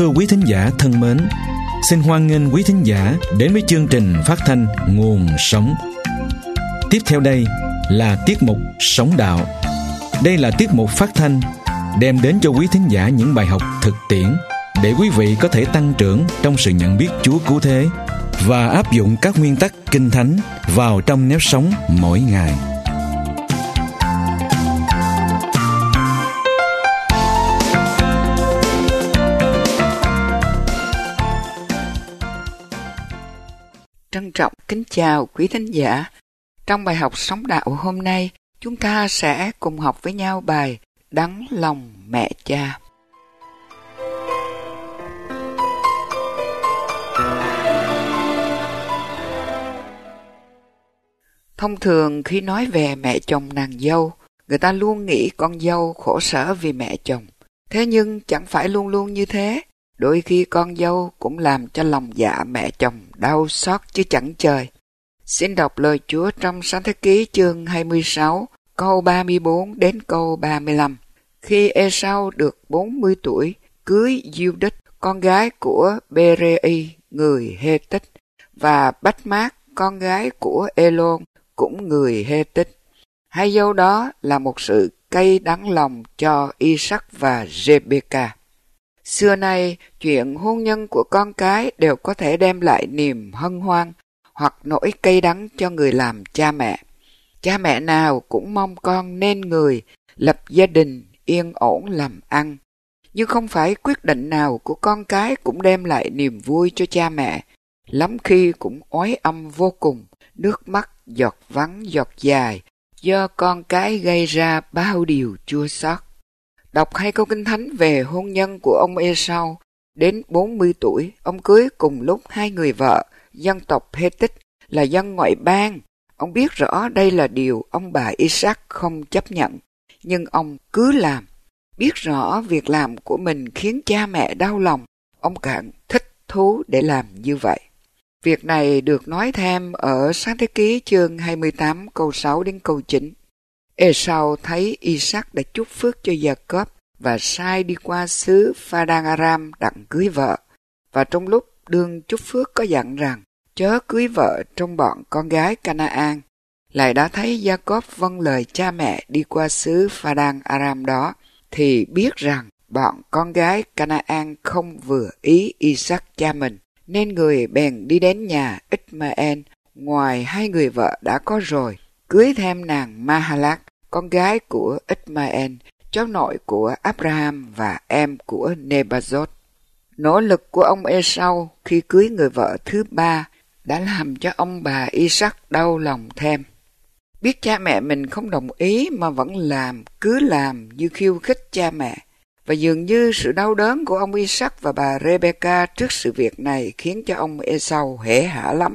Thưa quý thính giả thân mến, xin hoan nghênh quý thính giả đến với chương trình phát thanh Nguồn Sống. Tiếp theo đây là tiết mục Sống Đạo. Đây là tiết mục phát thanh đem đến cho quý thính giả những bài học thực tiễn để quý vị có thể tăng trưởng trong sự nhận biết Chúa cứu thế và áp dụng các nguyên tắc Kinh Thánh vào trong nếp sống mỗi ngày. Trân trọng kính chào quý thính giả. Trong bài học Sống Đạo hôm nay, chúng ta sẽ cùng học với nhau bài Đắng Lòng Mẹ Cha. Thông thường khi nói về mẹ chồng nàng dâu, người ta luôn nghĩ con dâu khổ sở vì mẹ chồng. Thế nhưng chẳng phải luôn luôn như thế. Đôi khi con dâu cũng làm cho lòng dạ mẹ chồng đau xót chứ chẳng chơi. Xin đọc lời Chúa trong Sáng Thế Ký chương 26, câu 34 đến câu 35. Khi Ê-sau được 40 tuổi, cưới Giu-đích, con gái của Bê-rê-y, người Hê-tích, và Bách-mát, con gái của Ê-lôn, cũng người Hê-tích. Hai dâu đó là một sự cay đắng lòng cho I-sắc và Rê-bê-ca. Xưa nay, chuyện hôn nhân của con cái đều có thể đem lại niềm hân hoan hoặc nỗi cay đắng cho người làm cha mẹ. Cha mẹ nào cũng mong con nên người, lập gia đình, yên ổn làm ăn. Nhưng không phải quyết định nào của con cái cũng đem lại niềm vui cho cha mẹ. Lắm khi cũng oái âm vô cùng, nước mắt giọt vắng giọt dài, do con cái gây ra bao điều chua xót. Đọc hai câu Kinh Thánh về hôn nhân của ông Ê-sau. Đến 40 tuổi, ông cưới cùng lúc hai người vợ, dân tộc Hê-tích là dân ngoại bang. Ông biết rõ đây là điều ông bà I-sắc không chấp nhận, nhưng ông cứ làm. Biết rõ việc làm của mình khiến cha mẹ đau lòng, ông càng thích thú để làm như vậy. Việc này được nói thêm ở Sáng Thế Ký chương 28 câu 6 đến câu 9. Ê-sau thấy I-sắc đã chúc phước cho Gia-cốp và sai đi qua xứ Pha-đan-a-ram đặng cưới vợ. Và trong lúc đương chúc phước có dặn rằng chớ cưới vợ trong bọn con gái Ca-na-an. Lại đã thấy Gia-cốp vâng lời cha mẹ đi qua xứ Pha-đan-a-ram đó, thì biết rằng bọn con gái Ca-na-an không vừa ý I-sắc cha mình, nên người bèn đi đến nhà Ích-ma-en, ngoài hai người vợ đã có rồi, cưới thêm nàng Ma-ha-lát, con gái của Ích-ma-en, cháu nội của Abraham và em của Nê-ba-dốt. Nỗ lực của ông Ê-sau khi cưới người vợ thứ ba đã làm cho ông bà I-sắc đau lòng thêm. Biết cha mẹ mình không đồng ý mà vẫn làm, cứ làm như khiêu khích cha mẹ. Và dường như sự đau đớn của ông I-sắc và bà Rê-bê-ca trước sự việc này khiến cho ông Ê-sau hể hả lắm.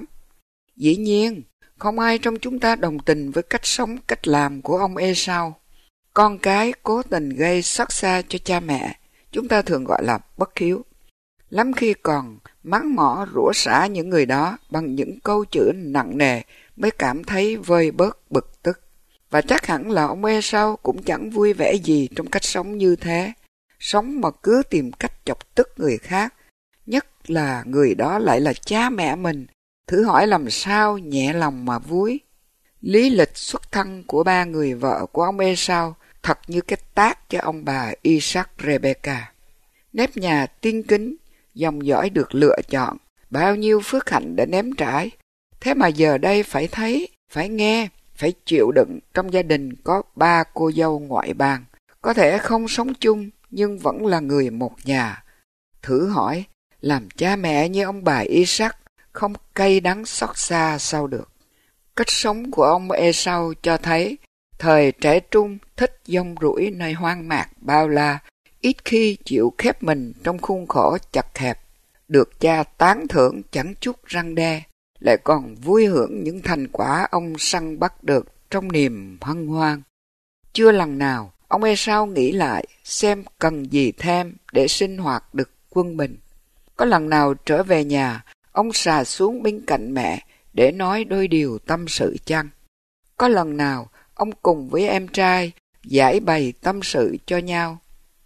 Dĩ nhiên, không ai trong chúng ta đồng tình với cách sống, cách làm của ông Ê-sau. Con cái cố tình gây xót xa cho cha mẹ, chúng ta thường gọi là bất hiếu. Lắm khi còn mắng mỏ rủa xả những người đó bằng những câu chữ nặng nề mới cảm thấy vơi bớt bực tức. Và chắc hẳn là ông Ê-sau cũng chẳng vui vẻ gì trong cách sống như thế. Sống mà cứ tìm cách chọc tức người khác, nhất là người đó lại là cha mẹ mình. Thử hỏi làm sao nhẹ lòng mà vui. Lý lịch xuất thân của ba người vợ của ông Ê-sau thật như cái tát cho ông bà I-sắc Rê-bê-ca. Nếp nhà tiên kính, dòng dõi được lựa chọn, bao nhiêu phước hạnh đã nếm trải. Thế mà giờ đây phải thấy, phải nghe, phải chịu đựng trong gia đình có ba cô dâu ngoại bang. Có thể không sống chung nhưng vẫn là người một nhà. Thử hỏi, làm cha mẹ như ông bà I-sắc không cay đắng xót xa sao được. Cách sống của ông Ê-sau cho thấy thời trẻ trung thích dông rủi nơi hoang mạc bao la, ít khi chịu khép mình trong khuôn khổ chật hẹp, được cha tán thưởng chẳng chút răn đe, lại còn vui hưởng những thành quả ông săn bắt được trong niềm hân hoan. Chưa lần nào ông Ê-sau nghĩ lại xem cần gì thêm để sinh hoạt được quân bình. Có lần nào trở về nhà, ông xà xuống bên cạnh mẹ để nói đôi điều tâm sự chăng? Có lần nào ông cùng với em trai giải bày tâm sự cho nhau?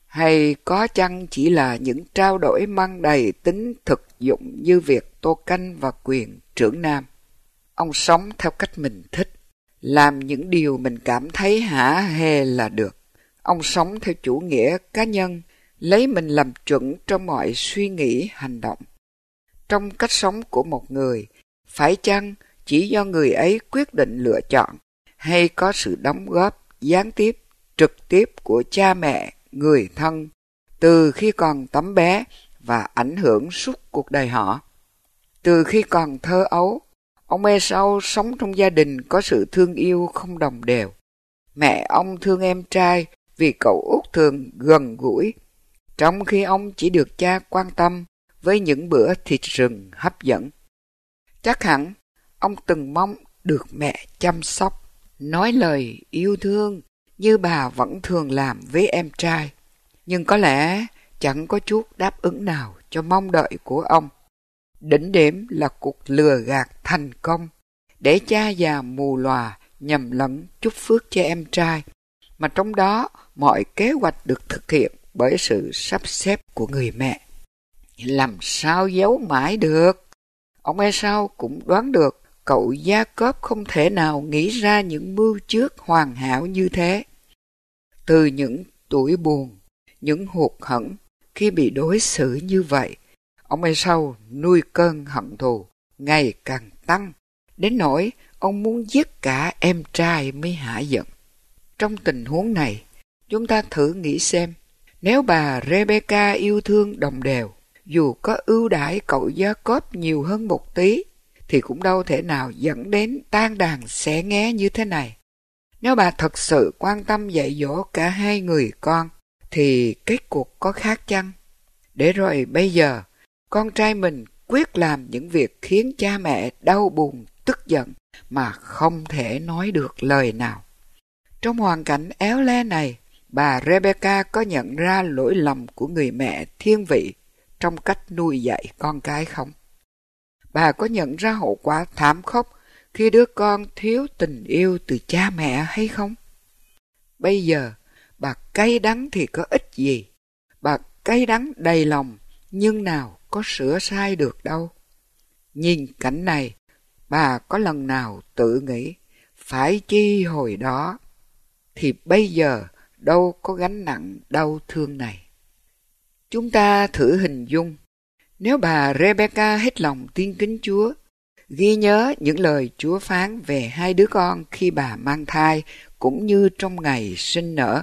Hay có chăng chỉ là những trao đổi mang đầy tính thực dụng như việc tô canh và quyền trưởng nam? Ông sống theo cách mình thích, làm những điều mình cảm thấy hả hê là được. Ông sống theo chủ nghĩa cá nhân, lấy mình làm chuẩn trong mọi suy nghĩ, hành động. Trong cách sống của một người, phải chăng chỉ do người ấy quyết định lựa chọn, hay có sự đóng góp gián tiếp, trực tiếp của cha mẹ, người thân, từ khi còn tấm bé và ảnh hưởng suốt cuộc đời họ? Từ khi còn thơ ấu, ông Ê-sau sống trong gia đình có sự thương yêu không đồng đều. Mẹ ông thương em trai vì cậu út thường gần gũi, trong khi ông chỉ được cha quan tâm với những bữa thịt rừng hấp dẫn. Chắc hẳn ông từng mong được mẹ chăm sóc, nói lời yêu thương như bà vẫn thường làm với em trai. Nhưng có lẽ chẳng có chút đáp ứng nào cho mong đợi của ông. Đỉnh điểm là cuộc lừa gạt thành công để cha già mù lòa nhầm lẫn chúc phước cho em trai, mà trong đó mọi kế hoạch được thực hiện bởi sự sắp xếp của người mẹ. Làm sao giấu mãi được? Ông Ê-sau cũng đoán được cậu Gia-cốp không thể nào nghĩ ra những mưu trước hoàn hảo như thế. Từ những tuổi buồn, những hụt hẫng khi bị đối xử như vậy, ông Ê-sau nuôi cơn hận thù ngày càng tăng, đến nỗi ông muốn giết cả em trai mới hả giận. Trong tình huống này, chúng ta thử nghĩ xem, nếu bà Rebecca yêu thương đồng đều, dù có ưu đãi cậu Gia-cốp nhiều hơn một tí, thì cũng đâu thể nào dẫn đến tan đàn xẻ nghé như thế này. Nếu bà thật sự quan tâm dạy dỗ cả hai người con, thì kết cuộc có khác chăng? Để rồi bây giờ, con trai mình quyết làm những việc khiến cha mẹ đau buồn, tức giận, mà không thể nói được lời nào. Trong hoàn cảnh éo le này, bà Rebecca có nhận ra lỗi lầm của người mẹ thiên vị trong cách nuôi dạy con cái không? Bà có nhận ra hậu quả thảm khốc khi đứa con thiếu tình yêu từ cha mẹ hay không? Bây giờ, bà cay đắng thì có ích gì? Bà cay đắng đầy lòng, nhưng nào có sửa sai được đâu. Nhìn cảnh này, bà có lần nào tự nghĩ, phải chi hồi đó, thì bây giờ đâu có gánh nặng đau thương này. Chúng ta thử hình dung, nếu bà Rebecca hết lòng tin kính Chúa, ghi nhớ những lời Chúa phán về hai đứa con khi bà mang thai, cũng như trong ngày sinh nở.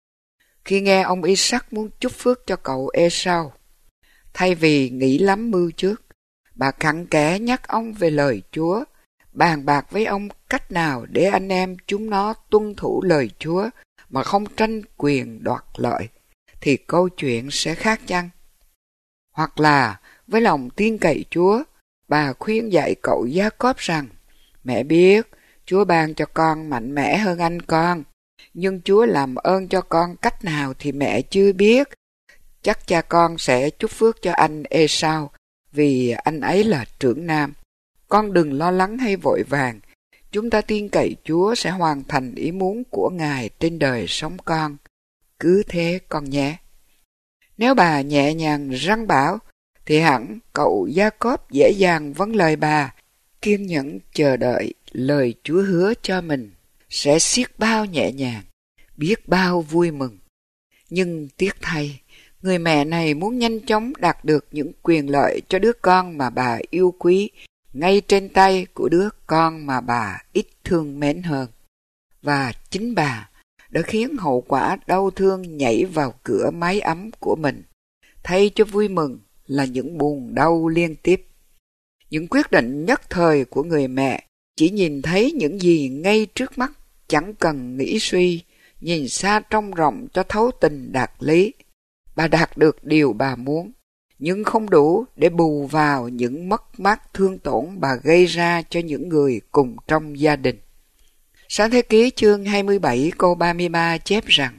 Khi nghe ông Isaac muốn chúc phước cho cậu Ê-sau, thay vì nghĩ lắm mưu trước, bà cặn kẽ nhắc ông về lời Chúa, bàn bạc với ông cách nào để anh em chúng nó tuân thủ lời Chúa mà không tranh quyền đoạt lợi, thì câu chuyện sẽ khác chăng? Hoặc là với lòng tin cậy Chúa, bà khuyên dạy cậu Gia-cốp rằng, mẹ biết Chúa ban cho con mạnh mẽ hơn anh con, nhưng Chúa làm ơn cho con cách nào thì mẹ chưa biết. Chắc cha con sẽ chúc phước cho anh Ê-sau, vì anh ấy là trưởng nam. Con đừng lo lắng hay vội vàng, chúng ta tin cậy Chúa sẽ hoàn thành ý muốn của Ngài trên đời sống con. Cứ thế con nhé. Nếu bà nhẹ nhàng răn bảo, thì hẳn cậu Gia-cốp dễ dàng vâng lời bà, kiên nhẫn chờ đợi lời Chúa hứa cho mình, sẽ xiết bao nhẹ nhàng, biết bao vui mừng. Nhưng tiếc thay, người mẹ này muốn nhanh chóng đạt được những quyền lợi cho đứa con mà bà yêu quý, ngay trên tay của đứa con mà bà ít thương mến hơn. Và chính bà đã khiến hậu quả đau thương nhảy vào cửa mái ấm của mình, thay cho vui mừng là những buồn đau liên tiếp. Những quyết định nhất thời của người mẹ chỉ nhìn thấy những gì ngay trước mắt, chẳng cần nghĩ suy, nhìn xa trông rộng cho thấu tình đạt lý. Bà đạt được điều bà muốn, nhưng không đủ để bù vào những mất mát thương tổn bà gây ra cho những người cùng trong gia đình. Sáng thế ký chương 27 câu 33 chép rằng,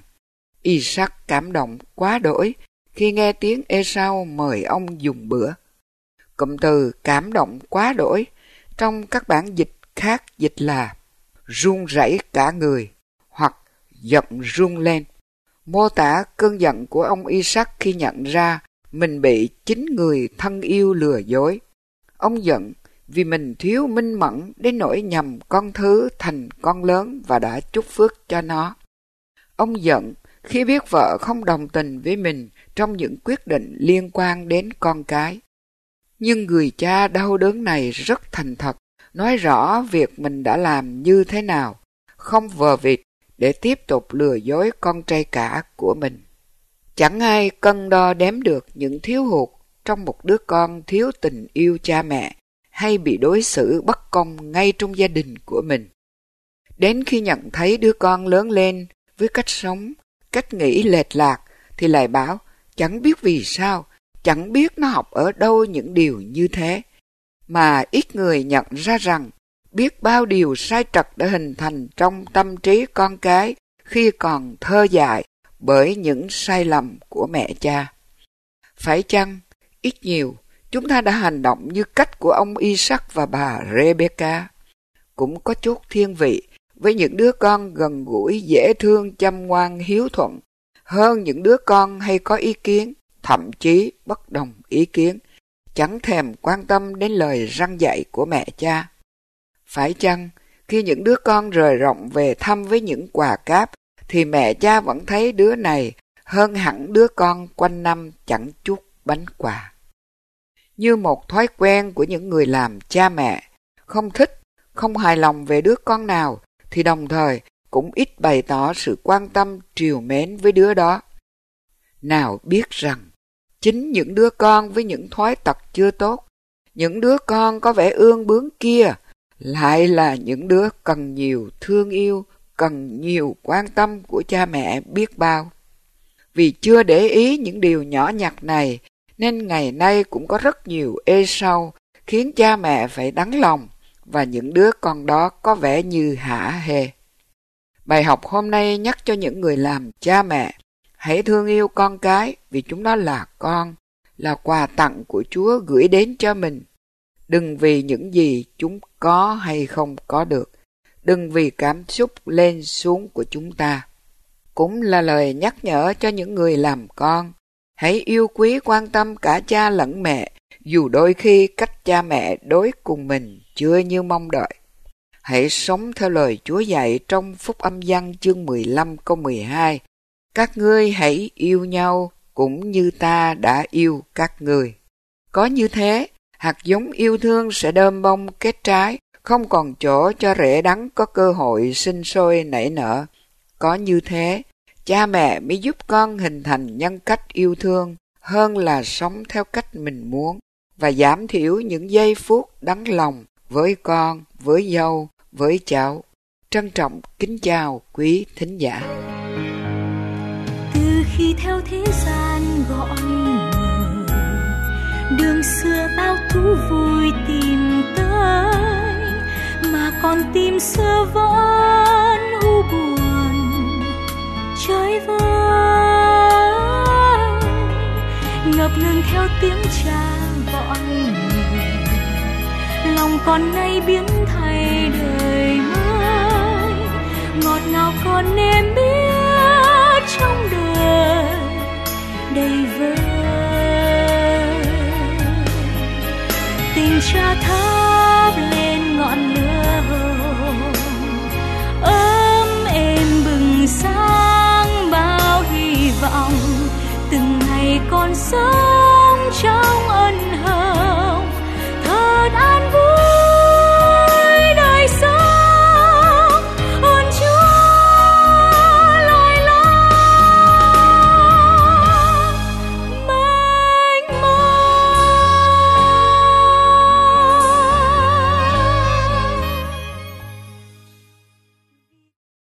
Isaac cảm động quá đỗi khi nghe tiếng Ê-sau mời ông dùng bữa. Cụm từ cảm động quá đỗi trong các bản dịch khác dịch là run rẩy cả người hoặc giận run lên. mô tả cơn giận của ông Isaac khi nhận ra mình bị chính người thân yêu lừa dối. Ông giận vì mình thiếu minh mẫn đến nỗi nhầm con thứ thành con lớn và đã chúc phước cho nó. Ông giận khi biết vợ không đồng tình với mình trong những quyết định liên quan đến con cái. Nhưng người cha đau đớn này rất thành thật, nói rõ việc mình đã làm như thế nào, không vờ vịt để tiếp tục lừa dối con trai cả của mình. Chẳng ai cân đo đếm được những thiếu hụt trong một đứa con thiếu tình yêu cha mẹ hay bị đối xử bất công ngay trong gia đình của mình. Đến khi nhận thấy đứa con lớn lên với cách sống, cách nghĩ lệch lạc thì lại bảo chẳng biết vì sao, chẳng biết nó học ở đâu những điều như thế. Mà ít người nhận ra rằng biết bao điều sai trật đã hình thành trong tâm trí con cái khi còn thơ dại bởi những sai lầm của mẹ cha. Phải chăng, ít nhiều, chúng ta đã hành động như cách của ông Isaac và bà Rebecca, cũng có chút thiên vị với những đứa con gần gũi, dễ thương, chăm ngoan, hiếu thuận, hơn những đứa con hay có ý kiến, thậm chí bất đồng ý kiến, chẳng thèm quan tâm đến lời răn dạy của mẹ cha. Phải chăng, khi những đứa con rời rộng về thăm với những quà cáp, thì mẹ cha vẫn thấy đứa này hơn hẳn đứa con quanh năm chẳng chút bánh quà. Như một thói quen của những người làm cha mẹ, không thích, không hài lòng về đứa con nào, thì đồng thời cũng ít bày tỏ sự quan tâm trìu mến với đứa đó. Nào biết rằng, chính những đứa con với những thói tật chưa tốt, những đứa con có vẻ ương bướng kia, lại là những đứa cần nhiều thương yêu, cần nhiều quan tâm của cha mẹ biết bao. Vì chưa để ý những điều nhỏ nhặt này, nên ngày nay cũng có rất nhiều ê sau, khiến cha mẹ phải đắng lòng, và những đứa con đó có vẻ như hả hê. Bài học hôm nay nhắc cho những người làm cha mẹ, hãy thương yêu con cái vì chúng nó là con, là quà tặng của Chúa gửi đến cho mình. Đừng vì những gì chúng có hay không có được, đừng vì cảm xúc lên xuống của chúng ta. Cũng là lời nhắc nhở cho những người làm con, hãy yêu quý quan tâm cả cha lẫn mẹ, dù đôi khi cách cha mẹ đối cùng mình chưa như mong đợi. Hãy sống theo lời Chúa dạy trong Phúc Âm Giăng chương 15 câu 12. Các ngươi hãy yêu nhau cũng như ta đã yêu các ngươi. Có như thế, hạt giống yêu thương sẽ đơm bông kết trái, không còn chỗ cho rễ đắng có cơ hội sinh sôi nảy nở. Có như thế, cha mẹ mới giúp con hình thành nhân cách yêu thương hơn là sống theo cách mình muốn và giảm thiểu những giây phút đắng lòng với con, với dâu, với cháu. Trân trọng kính chào quý thính giả. Từ khi theo thế gian gọi mời, đường xưa bao thú vui tìm tới, mà con tim xưa vẫn u buồn chơi vơi, ngập ngừng theo tiếng cha gọi mời. Lòng con nay biến thay đời mới, ngọt ngào con em biết trong đời đầy vơi. Tình cha